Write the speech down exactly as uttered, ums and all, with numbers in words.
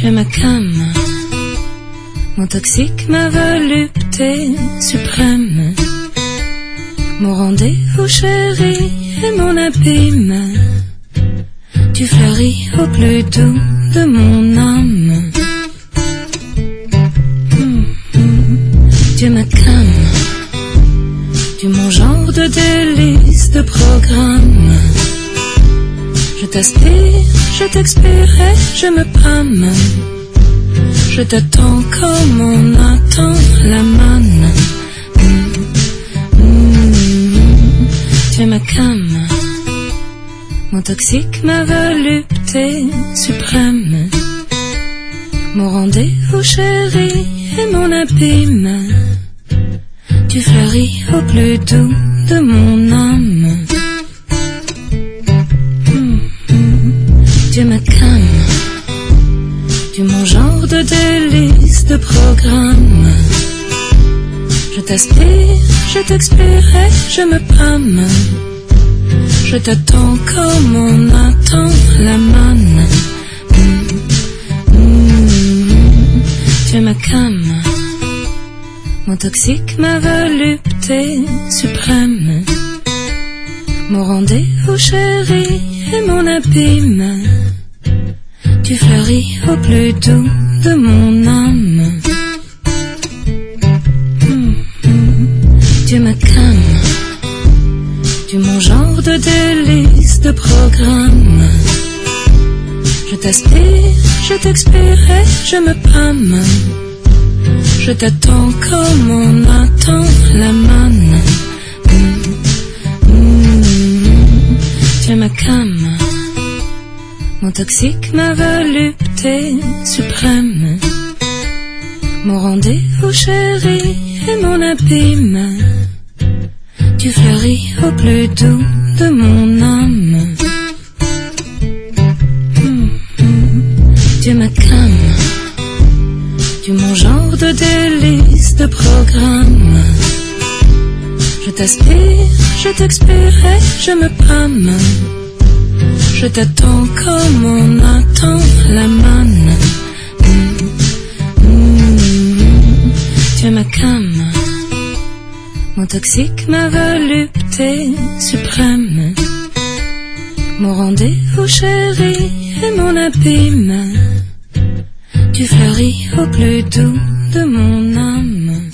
Tu es ma cam, mon toxique, ma volupté suprême, mon rendez-vous chéri et mon abîme. Tu fleuris au plus doux de mon âme. Mmh, mmh. Tu es ma cam, tu es mon genre de délice, de programme. Je t'aspire, je t'expire et je me pâme. Je t'attends comme on attend la manne. Mmh, mmh. Tu es ma cam, mon toxique, ma volupté suprême, mon rendez-vous chéri et mon abîme. Tu fleuris au plus doux de mon âme. Mmh, mmh. Tu es ma cam, tu es mon genre de délice, de programme. Je t'aspire, je t'expire et je me pâme. Je t'attends comme on attend la manne. Mmh, mmh. Tu es ma cam, mon toxique, ma volupté suprême, mon rendez-vous chéri et mon abîme. Tu fleuris au plus doux de mon âme. Mmh, mmh. Tu es ma cam, tu es mon genre de délice, de programme. Je t'aspire, je t'expire et je me pâme. Je t'attends comme on attend la manne. Mmh, mmh. Tu es ma cam, mon toxique, ma volupté suprême, mon rendez-vous chéri et mon abîme. Tu fleuris au plus doux de mon âme. Mmh, mmh. Tu es ma cam, tu es mon genre de délice, de programme. Je t'aspire, je t'expire et je me pâme. Je t'attends comme on attend la manne. Mmh, mmh. Tu es ma cam, mon toxique, ma volupté suprême, mon rendez-vous chéri et mon abîme. Tu fleuris au plus doux de mon âme.